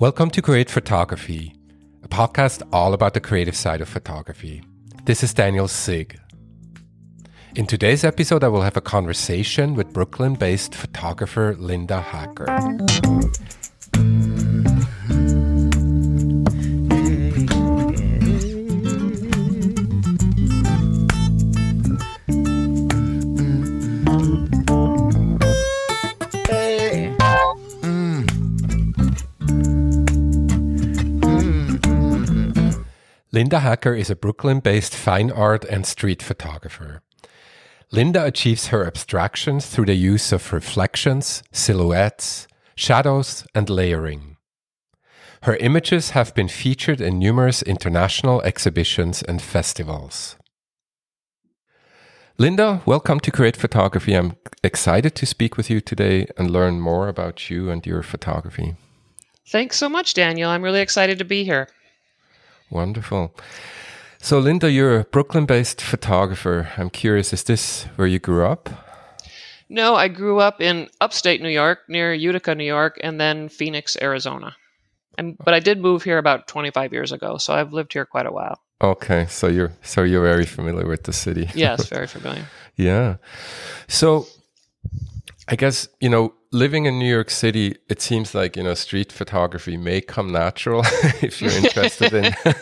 Welcome to Create Photography, a podcast all about the creative side of photography. This is Daniel Sigg. In today's episode, I will have a conversation with Brooklyn-based photographer Linda Hacker. Linda Hacker is a Brooklyn-based fine art and street photographer. Linda achieves her abstractions through the use of reflections, silhouettes, shadows, and layering. Her images have been featured in numerous international exhibitions and festivals. Linda, welcome to Create Photography. I'm excited to speak with you today and learn more about you and your photography. Thanks so much, Daniel. I'm really excited to be here. Wonderful. So, Linda, you're a Brooklyn-based photographer. I'm curious, is this where you grew up? No, I grew up in upstate New York, near Utica, New York, and then Phoenix, Arizona. But I did move here about 25 years ago, so I've lived here quite a while. Okay, so you're very familiar with the city. Yes, very familiar. Yeah. So, I guess, living in New York City, it seems like, street photography may come natural if you're interested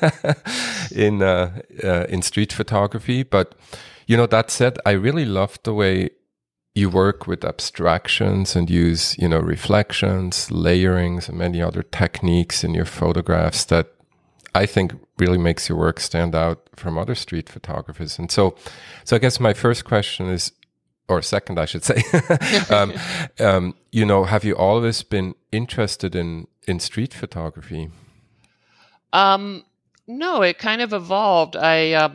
in street photography. But, that said, I really love the way you work with abstractions and use, reflections, layerings, and many other techniques in your photographs that I think really makes your work stand out from other street photographers. And so I guess my first question is, or second, I should say, have you always been interested in street photography? No, it kind of evolved. I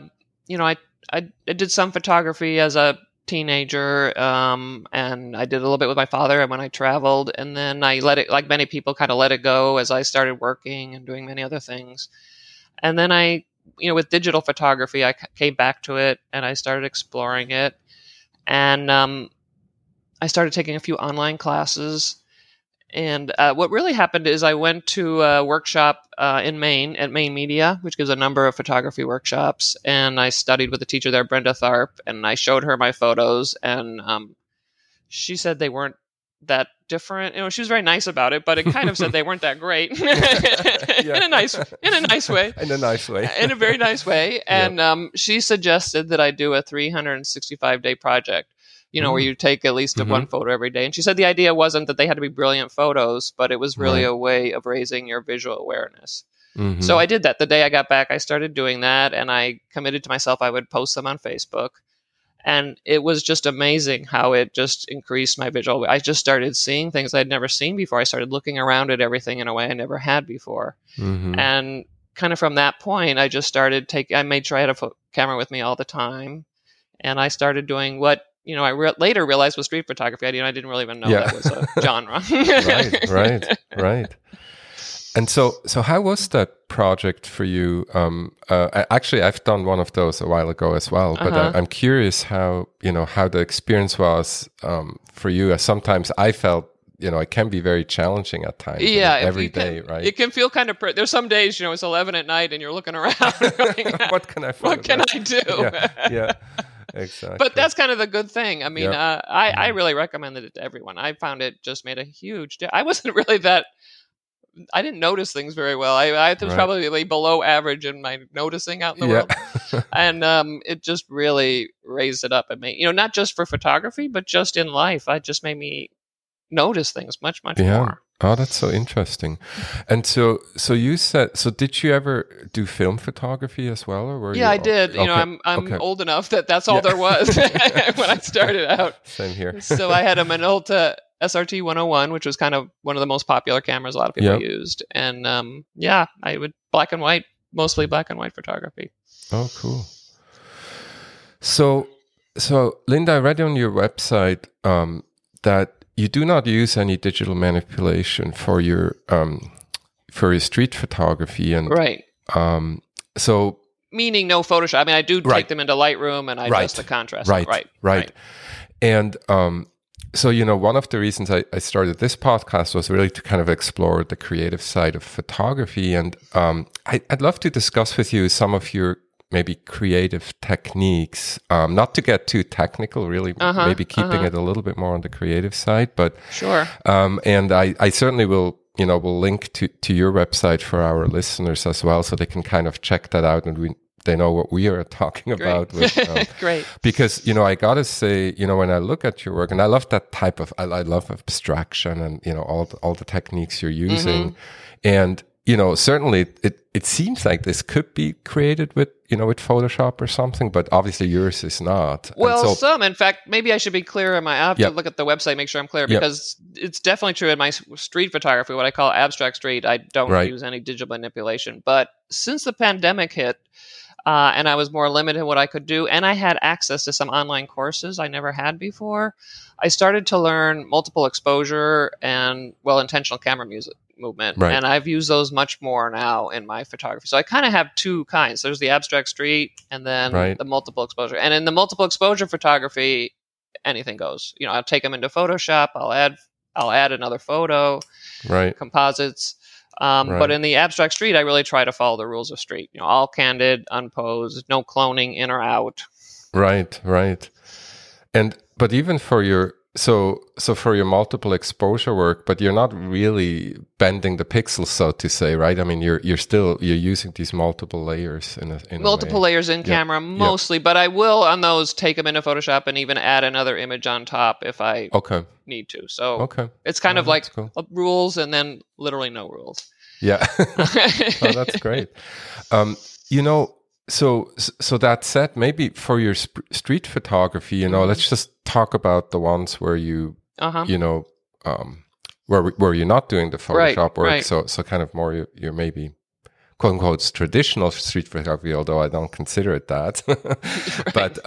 did some photography as a teenager, and I did a little bit with my father and when I traveled, and then I let it, like many people, kind of let it go as I started working and doing many other things. And then with digital photography, I came back to it and I started exploring it. And I started taking a few online classes. And what really happened is I went to a workshop in Maine at Maine Media, which gives a number of photography workshops. And I studied with a teacher there, Brenda Tharp, and I showed her my photos. And she said they weren't that different. She was very nice about it, but it kind of said they weren't that great in a nice way. In a nice way. In a very nice way. And she suggested that I do a 365-day project, where you take at least one photo every day. And she said the idea wasn't that they had to be brilliant photos, but it was really a way of raising your visual awareness. Mm-hmm. So I did that. The day I got back, I started doing that, and I committed to myself I would post them on Facebook. And it was just amazing how it just increased my visual. I just started seeing things I'd never seen before. I started looking around at everything in a way I never had before. Mm-hmm. And kind of from that point, I just started I made sure I had a camera with me all the time. And I started doing what, I later realized was street photography. I didn't really even know that was a genre. Right. And so how was that project for you? Actually, I've done one of those a while ago as well, but I'm curious how the experience was for you. As sometimes I felt, it can be very challenging at times. Yeah. Every day, right? It can feel kind of, there's some days, it's 11 at night and you're looking around going, what can I do? Yeah. Exactly. But that's kind of the good thing. I mean, I really recommended it to everyone. I found it just made a huge I wasn't really I didn't notice things very well. I was probably below average in my noticing out in the world. And it just really raised it up and made, not just for photography, but just in life. It just made me notice things much, much more. Oh, that's so interesting. And so you said, did you ever do film photography as well? Or were you I did. Okay. I'm old enough that's all there was when I started out. Same here. So I had a Minolta SRT 101, which was kind of one of the most popular cameras a lot of people used. And I would mostly black and white photography. Oh, cool. So Linda, I read on your website that you do not use any digital manipulation for your street photography, and right. So meaning no Photoshop. I mean, I do take them into Lightroom and I adjust the contrast. Right. And so, one of the reasons I started this podcast was really to kind of explore the creative side of photography. And I'd love to discuss with you some of your maybe creative techniques, not to get too technical, really, maybe keeping it a little bit more on the creative side. But sure. And I certainly will, we'll link to your website for our listeners as well, so they can kind of check that out, and they know what we are talking about. Great. Because, I gotta say, when I look at your work, and I love that type of, I love abstraction and, all the techniques you're using. And, certainly it seems like this could be created with, with Photoshop or something, but obviously yours is not. Well, in fact, maybe I should be clear. I have to look at the website, make sure I'm clear, because it's definitely true in my street photography, what I call abstract street. I don't use any digital manipulation. But since the pandemic hit, and I was more limited in what I could do, and I had access to some online courses I never had before, I started to learn multiple exposure and intentional camera movement. Right. And I've used those much more now in my photography. So I kind of have two kinds. There's the abstract street and then the multiple exposure. And in the multiple exposure photography, anything goes. I'll take them into Photoshop. I'll add another photo, composites. But in the abstract street, I really try to follow the rules of street. All candid, unposed, no cloning in or out. Right. But even for your so for your multiple exposure work, but you're not really bending the pixels, so to say, right? I mean, you're using these multiple layers in multiple layers in camera mostly, but I will on those take them into Photoshop and even add another image on top if I need to. So it's kind of like rules and then literally no rules. Yeah, that's great. So that said, maybe for your street photography, let's just talk about the ones where you, where you're not doing the Photoshop work. So kind of more you're maybe quote unquote traditional street photography, although I don't consider it that. But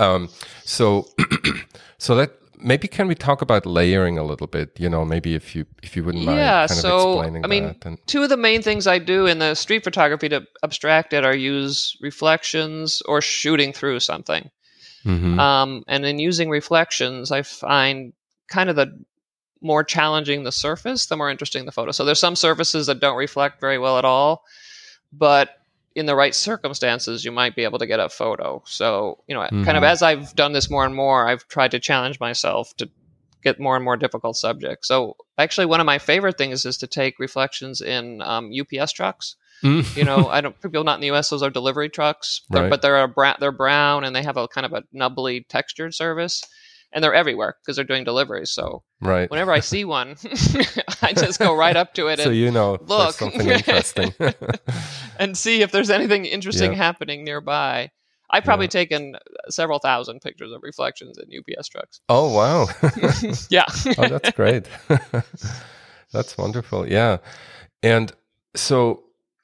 so maybe can we talk about layering a little bit? Maybe if you wouldn't mind kind of explaining that. And two of the main things I do in the street photography to abstract it are use reflections or shooting through something. And in using reflections, I find kind of the more challenging the surface, the more interesting the photo. So there's some surfaces that don't reflect very well at all, but in the right circumstances, you might be able to get a photo. So, kind of as I've done this more and more, I've tried to challenge myself to get more and more difficult subjects. So actually one of my favorite things is to take reflections in UPS trucks. People not in the US, those are delivery trucks, but they're brown and they have a kind of a nubbly textured surface. And they're everywhere because they're doing deliveries. So whenever I see one, I just go right up to it and look, there's something interesting. and see if there's anything interesting happening nearby. I've probably taken several thousand pictures of reflections in UPS trucks. Oh, wow. Yeah. Oh, that's great. That's wonderful. Yeah. And so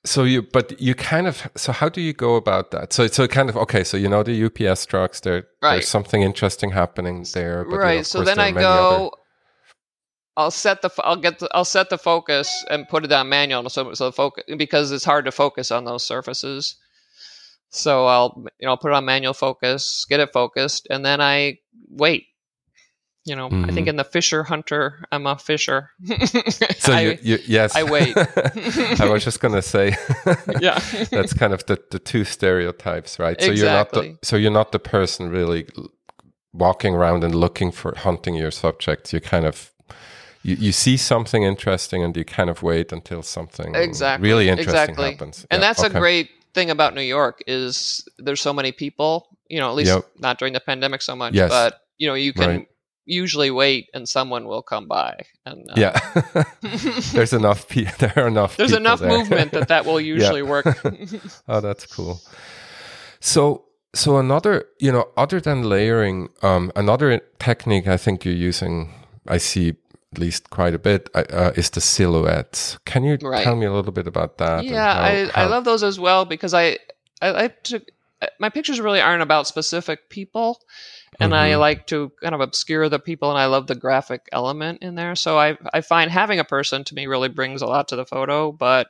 how do you go about that? So kind of, the UPS trucks, there's something interesting happening there. But so then I go, I'll set the focus and put it on manual. So the focus, because it's hard to focus on those surfaces. So I'll put it on manual focus, get it focused, and then I wait. I think in the Fisher Hunter, I'm a fisher. So yes, I wait. I was just going to say, that's kind of the two stereotypes, right? Exactly. So you're not the person really walking around and hunting your subjects. You kind of, you see something interesting and you kind of wait until something really interesting happens. And that's a great thing about New York is there's so many people, at least not during the pandemic so much, but you can usually wait and someone will come by and there's enough there's enough movement that will usually work. Oh, that's cool. So another, other than layering, another technique I think you're using, I see at least quite a bit, is the silhouettes. Can you tell me a little bit about that? I love those as well because I like to, my pictures really aren't about specific people. And I like to kind of obscure the people, and I love the graphic element in there. So I find having a person to me really brings a lot to the photo. But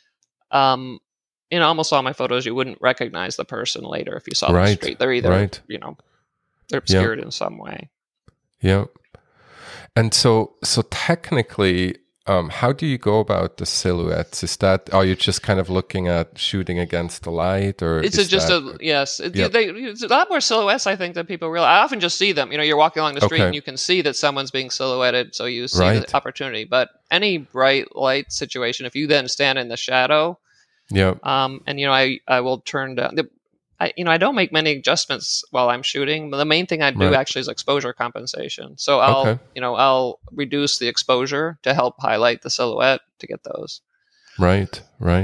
in almost all my photos, you wouldn't recognize the person later if you saw them straight. They're either they're obscured in some way. Yeah. And so technically, how do you go about the silhouettes? Are you just kind of looking at shooting against the light, or It's is just that, yes. Yep. It's a lot more silhouettes, I think, than people realize. I often just see them. You're walking along the street Okay. and you can see that someone's being silhouetted, so you see Right. the opportunity. But any bright light situation, if you then stand in the shadow, yeah, and I will turn down. I don't make many adjustments while I'm shooting. But the main thing I do Right. actually is exposure compensation. So I'll Okay. I'll reduce the exposure to help highlight the silhouette to get those. right.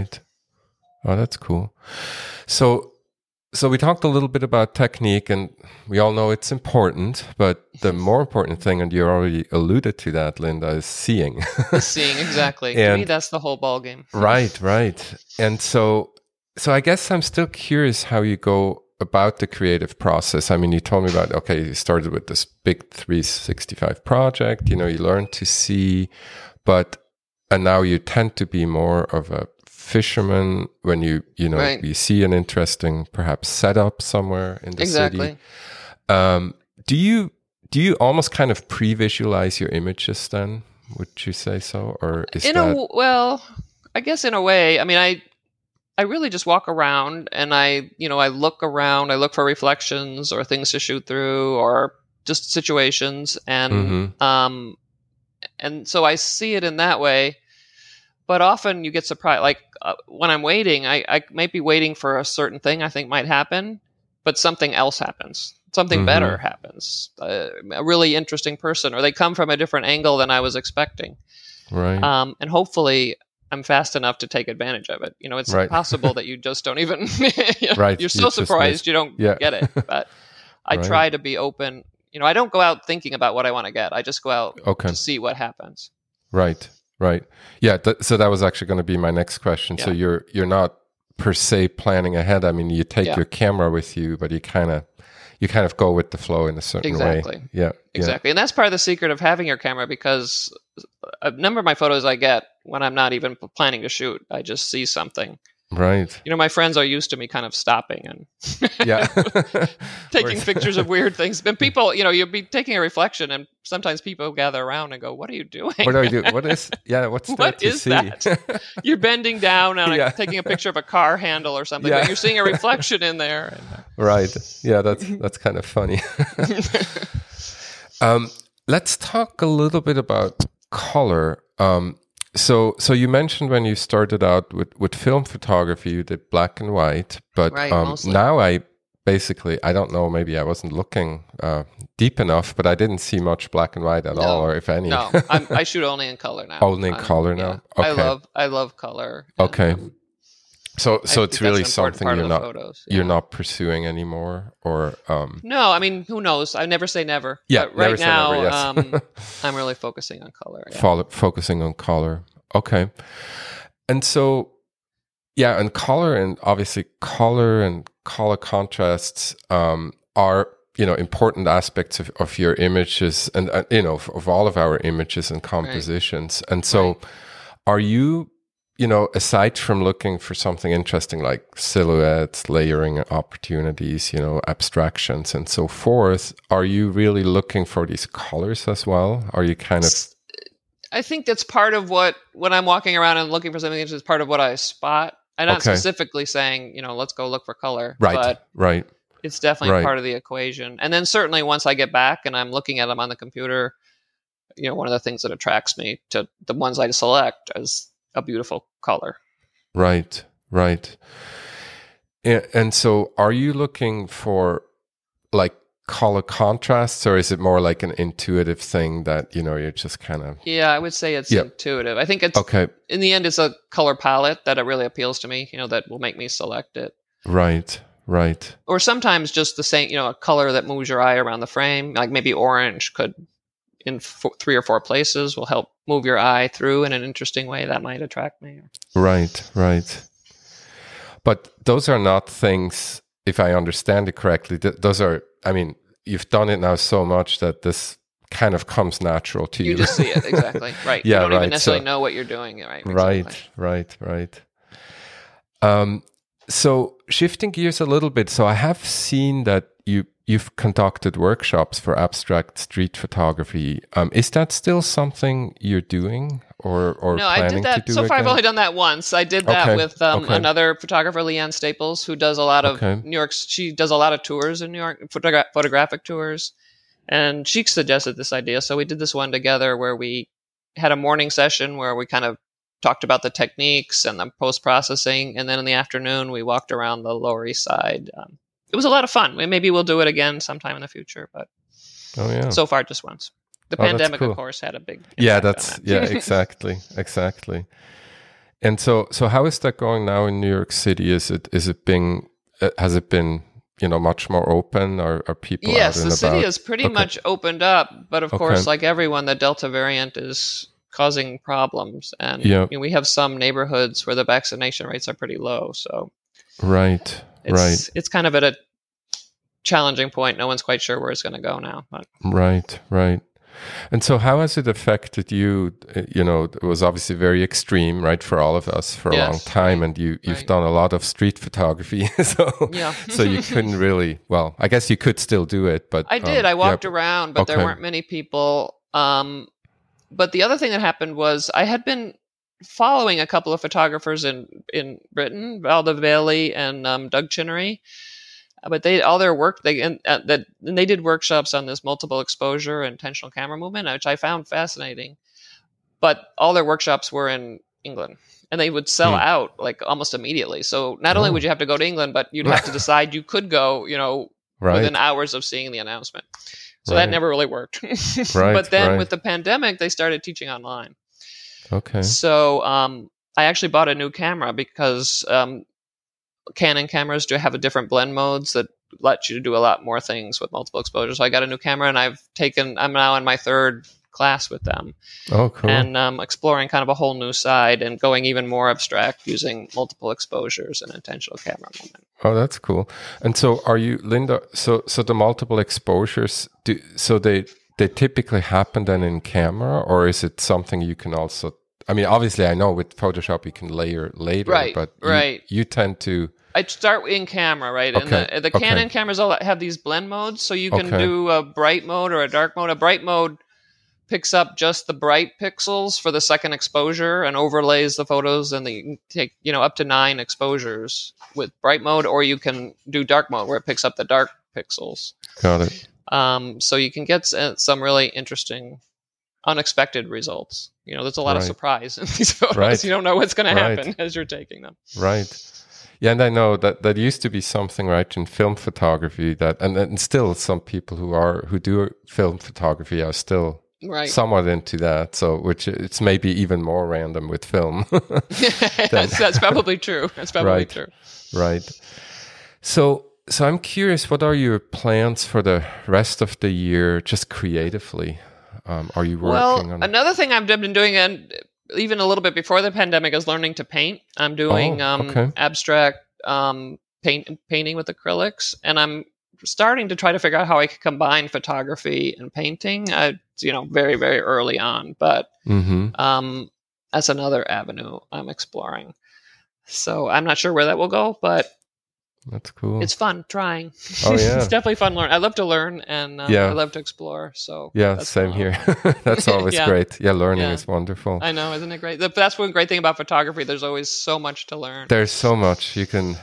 Oh, that's cool. So we talked a little bit about technique, and we all know it's important, but the more important thing, and you already alluded to that, Linda, is seeing. Seeing, exactly. To me, And- that's the whole ball game. Right. And so I guess I'm still curious how you go about the creative process. I mean, you told me about, okay, you started with this big 365 project, you learned to see, and now you tend to be more of a fisherman when you Right. you see an interesting perhaps setup somewhere in the Exactly. city. Do you almost kind of pre-visualize your images then? Would you say so? Or is Well, I guess in a way. I mean, I really just walk around and I look around. I look for reflections or things to shoot through or just situations, and Mhm. and so I see it in that way. But often you get surprised. Like when I'm waiting, I might be waiting for a certain thing I think might happen, but something else happens. Something better happens. A really interesting person, or they come from a different angle than I was expecting. Right. And hopefully I'm fast enough to take advantage of it. It's Right. possible that you just don't even, Right. you're You so just surprised missed- you don't Yeah. get it. But I Right. try to be open. I don't go out thinking about what I want to get. I just go out Okay. to see what happens. Right. Yeah. So that was actually going to be my next question. So Yeah. you're not per se planning ahead. I mean, you take Yeah. your camera with you, but you kind of go with the flow in a certain Exactly. way. Yeah. Exactly. And that's part of the secret of having your camera, because a number of my photos I get when I'm not even planning to shoot, I just see something. Right. My friends are used to me kind of stopping and Yeah. taking Whereas- pictures of weird things. And people, you'll be taking a reflection, and sometimes people gather around and go, "What are you doing? What do I do? What's there What to is see? that?" You're bending down and Yeah. taking a picture of a car handle or something, Yeah. but you're seeing a reflection in there. Right. Yeah, that's kind of funny. Let's talk a little bit about color. So you mentioned when you started out with film photography, you did black and white, but Right, mostly. now I don't know, maybe I wasn't looking deep enough, but I didn't see much black and white at No. all, or if any. No, I shoot only in color now. Only in color now? Okay. I love color. And, Okay. So I it's think really that's an important something part you're of the not photos. you're not pursuing anymore, or No, I mean, who knows? I never say never. Yeah, But right never say now, never, I'm really focusing on color. Yeah. focusing on color. Okay. And so, yeah, and color, and obviously color and color contrasts are, important aspects of your images and, of all of our images and compositions. And so are you, aside from looking for something interesting like silhouettes, layering opportunities, abstractions and so forth, are you really looking for these colors as well? Are you kind of... I think that's part of when I'm walking around and looking for something, it's part of what I spot. I'm not Okay. specifically saying, let's go look for color. Right, But right. it's definitely Right. part of the equation. And then certainly once I get back and I'm looking at them on the computer, one of the things that attracts me to the ones I select is a beautiful color. Right. And so are you looking for like color contrasts, or is it more like an intuitive thing that, you're just kind of... Yeah, I would say it's Yeah. intuitive. I think it's, Okay. in the end, it's a color palette that it really appeals to me, that will make me select it. Right. Or sometimes just the same, a color that moves your eye around the frame, like maybe orange could, in 3 or 4 places, will help move your eye through in an interesting way that might attract me. Right. But those are not things, if I understand it correctly, those are, I mean, you've done it now so much that this kind of comes natural to you. You just see it, exactly. Right. Yeah, you don't even right. necessarily So- know what you're doing. Right. Exactly. Right. So shifting gears a little bit, so I have seen that you you've conducted workshops for abstract street photography. Is that still something you're doing or No, I did planning to that. do So far, I've again? only done that once. I did that Okay, with okay, another photographer, Leanne Staples, who does a lot of okay. New York. She does a lot of tours in New York, photographic tours. And she suggested this idea. So we did this one together where we had a morning session where we kind of talked about the techniques and the post-processing. And then in the afternoon, we walked around the Lower East Side. It was a lot of fun. Maybe we'll do it again sometime in the future, but Oh yeah. so far just once. The Oh, that's pandemic, cool. of course, had a big Yeah, impact on that's that. yeah, exactly, exactly. And so how is that going now in New York City? Is it being has it been much more open? Are people Yes, out and the city about? is pretty Okay, much opened up, but of okay, course, like everyone, the Delta variant is causing problems, and yeah, we have some neighborhoods where the vaccination rates are pretty low. So right, right, it's kind of at a challenging point. No one's quite sure where it's going to go now. But right, right. And so, how has it affected you? It was obviously very extreme, right, for all of us for a long yes, time, right, and you've right, done a lot of street photography, yeah. so you couldn't really. Well, I guess you could still do it, but I did. I yeah, walked around, but there okay, weren't many people. But the other thing that happened was I had been following a couple of photographers in Britain, Valda Bailey and Doug Chinnery. But all their work they did workshops on this multiple exposure and intentional camera movement, which I found fascinating. But all their workshops were in England, and they would sell out like almost immediately. So not only would you have to go to England, but you'd have to decide you could go, within hours of seeing the announcement. So that never really worked. But then with the pandemic, they started teaching online. Okay. So I actually bought a new camera because Canon cameras do have a different blend modes that let you do a lot more things with multiple exposures. So I got a new camera, and I'm now in my third class with them. Oh, cool. And exploring kind of a whole new side and going even more abstract using multiple exposures and intentional camera movement. Oh, that's cool. And so are you, Linda, so the multiple exposures, they typically happen then in camera, or is it something you can also, I mean, obviously I know with Photoshop you can layer later, right, but right. You tend to... I start in camera, right? Okay, And the Canon cameras all have these blend modes, so you can do a bright mode or a dark mode. A bright mode picks up just the bright pixels for the second exposure and overlays the photos, and you can take up to 9 exposures with bright mode, or you can do dark mode where it picks up the dark pixels. Got it. So you can get some really interesting, unexpected results. There's a lot of surprise in these photos. Right. You don't know what's going to happen as you're taking them. Right. Yeah, and I know that used to be something, right, in film photography and still some people who do film photography are still somewhat into that. So, which it's maybe even more random with film. That's probably true. That's probably true. Right. So I'm curious, what are your plans for the rest of the year, just creatively? Are you working on? Another thing I've been doing, and even a little bit before the pandemic, is learning to paint. I'm doing abstract painting with acrylics, and I'm starting to try to figure out how I can combine photography and painting. Very, very early on, but that's another avenue I'm exploring. So I'm not sure where that will go, but that's cool. It's fun trying. Oh yeah, it's definitely fun. I love to learn, and I love to explore. So same here. That's always great. Yeah, learning is wonderful. I know, isn't it great? That's one great thing about photography. There's always so much to learn. There's so much you can.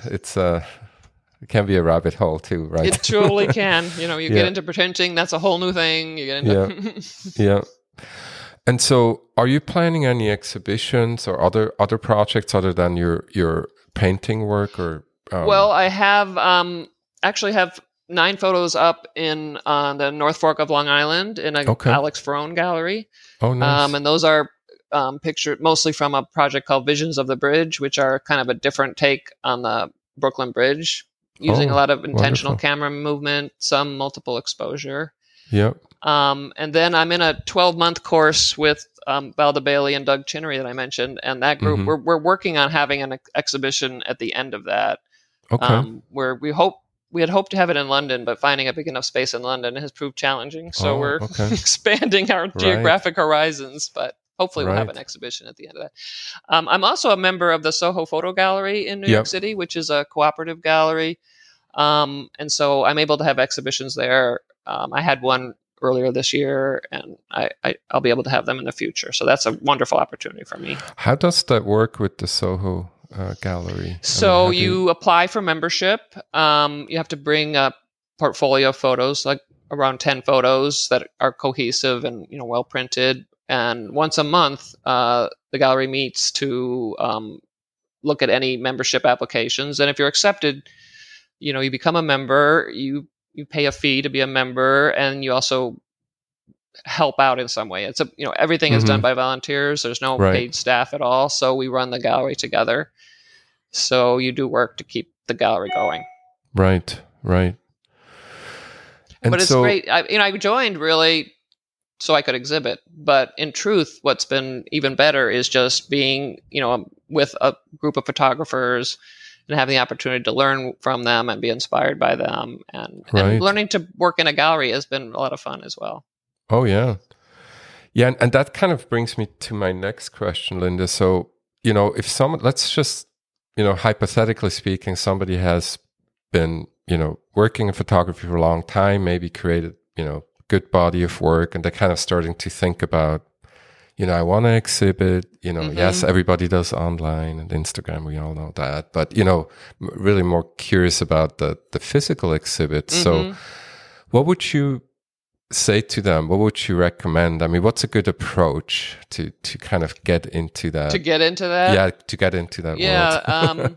It can be a rabbit hole too, right? It truly can. You get into pretending. That's a whole new thing. You get into yeah. And so, are you planning any exhibitions or other projects other than your painting work or? Well, I have actually have 9 photos up in the North Fork of Long Island in a Alex Ferrone gallery. Oh, nice. And those are pictured mostly from a project called Visions of the Bridge, which are kind of a different take on the Brooklyn Bridge, using a lot of intentional camera movement, some multiple exposure. Yep. And then I'm in a 12-month course with Valda Bailey and Doug Chinnery that I mentioned, and that group we're working on having an exhibition at the end of that. Where we had hoped to have it in London, but finding a big enough space in London has proved challenging. So we're expanding our geographic horizons, but hopefully we'll have an exhibition at the end of that. I'm also a member of the Soho Photo Gallery in New York City, which is a cooperative gallery. And so I'm able to have exhibitions there. I had one earlier this year, and I'll be able to have them in the future. So that's a wonderful opportunity for me. How does that work with the Soho gallery? So you apply for membership. You have to bring a portfolio of photos, like around 10 photos that are cohesive and well printed. And once a month, the gallery meets to look at any membership applications. And if you're accepted, you become a member. You pay a fee to be a member, and you also help out in some way. It's everything is done by volunteers. There's no paid staff at all. So we run the gallery together. So you do work to keep the gallery going. Right. And but it's great. I joined really so I could exhibit. But in truth, what's been even better is just being, with a group of photographers and having the opportunity to learn from them and be inspired by them. And learning to work in a gallery has been a lot of fun as well. Oh, yeah. Yeah, and that kind of brings me to my next question, Linda. So, if someone, let's just, hypothetically speaking, somebody has been, working in photography for a long time, maybe created, good body of work, and they're kind of starting to think about, I want to exhibit, yes, everybody does online and Instagram, we all know that, but, really more curious about the physical exhibits. So what would you say to them? What would you recommend? I mean, what's a good approach to kind of get into that? To get into that? Yeah, to get into that world.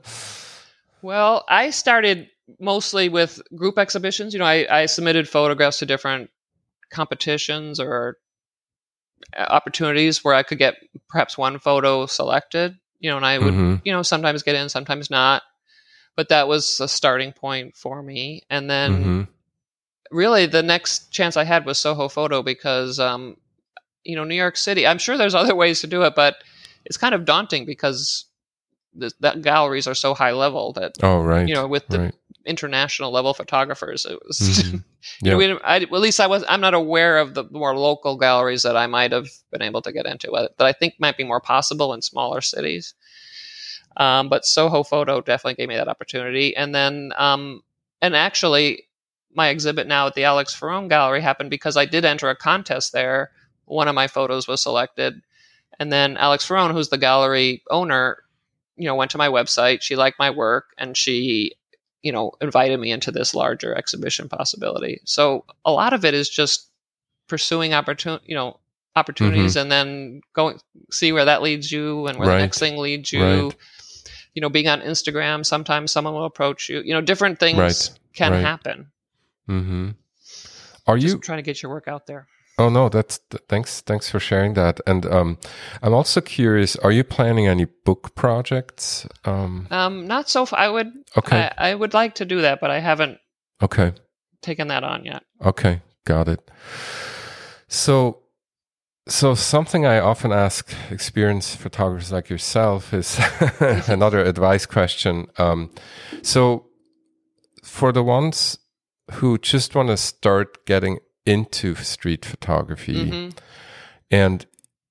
Well, I started mostly with group exhibitions. I submitted photographs to different competitions or opportunities where I could get perhaps one photo selected, and I would, sometimes get in, sometimes not. But that was a starting point for me. And then really the next chance I had was Soho Photo because, New York City, I'm sure there's other ways to do it, but it's kind of daunting because the galleries are so high level that, with the international level photographers, it was, at least I'm not aware of the more local galleries that I might have been able to get into that I think might be more possible in smaller cities. But Soho Photo definitely gave me that opportunity. And then, and actually my exhibit now at the Alex Ferrone Gallery happened because I did enter a contest there. One of my photos was selected. And then Alex Ferrone, who's the gallery owner, went to my website. She liked my work and she, invited me into this larger exhibition possibility. So a lot of it is just pursuing opportunities and then see where that leads you and where the next thing leads you. Being on Instagram, sometimes someone will approach you. Different things can happen. Are just you trying to get your work out there? Oh no, thanks for sharing that. And I'm also curious, are you planning any book projects? Not so far. I would like to do that, but I haven't taken that on yet. Okay, got it. So something I often ask experienced photographers like yourself is another advice question. So for the ones who just want to start getting into street photography, and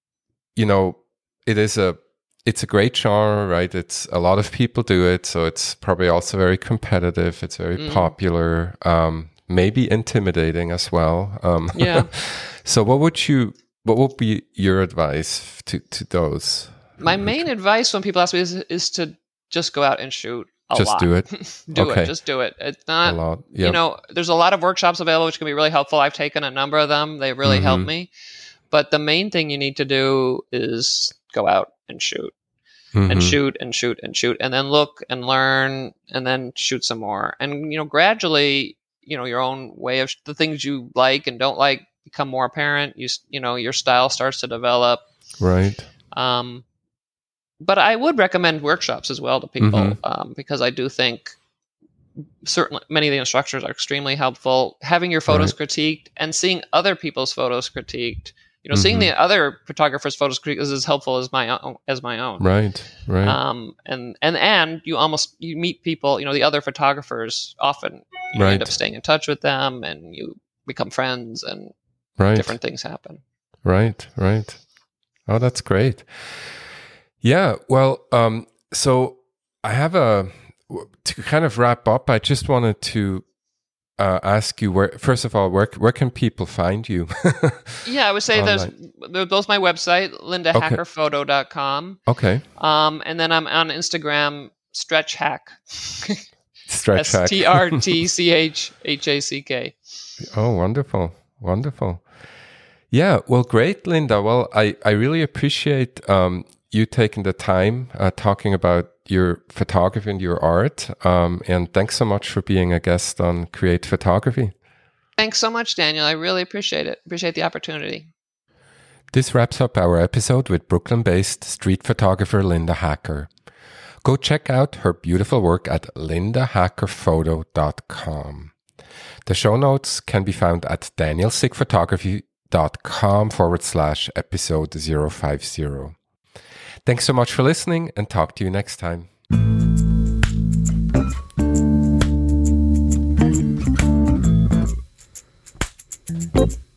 it's a great genre, right? It's a lot of people do it, so it's probably also very competitive. It's very popular, maybe intimidating as well. So what would be your advice to those? My main advice when people ask me is to just go out and shoot. Just do it. Just do it. It's not a lot. There's a lot of workshops available which can be really helpful. I've taken a number of them. They really helped me. But the main thing you need to do is go out and shoot. And shoot and shoot and shoot, and then look and learn, and then shoot some more. And gradually, your own way of the things you like and don't like become more apparent. Your style starts to develop. Right. But I would recommend workshops as well to people because I do think certainly many of the instructors are extremely helpful. Having your photos critiqued and seeing other people's photos critiqued, seeing the other photographers' photos critiqued is as helpful as my own. Right. And you meet people, the other photographers often. You end up staying in touch with them, and you become friends, and different things happen. Right. Oh, that's great. Yeah, well, so I have to kind of wrap up, I just wanted to ask you, first of all, where can people find you? Yeah, I would say there's both my website, lindahackerphoto.com. Okay. And then I'm on Instagram, StretchHack. StretchHack. STRTCHHACK. Oh, wonderful. Wonderful. Yeah, well, great, Linda. Well, I really appreciate you taking the time talking about your photography and your art. And thanks so much for being a guest on Create Photography. Thanks so much, Daniel. I really appreciate it. Appreciate the opportunity. This wraps up our episode with Brooklyn-based street photographer Linda Hacker. Go check out her beautiful work at lindahackerphoto.com. The show notes can be found at danielsigphotography.com/episode 050. Thanks so much for listening, and talk to you next time.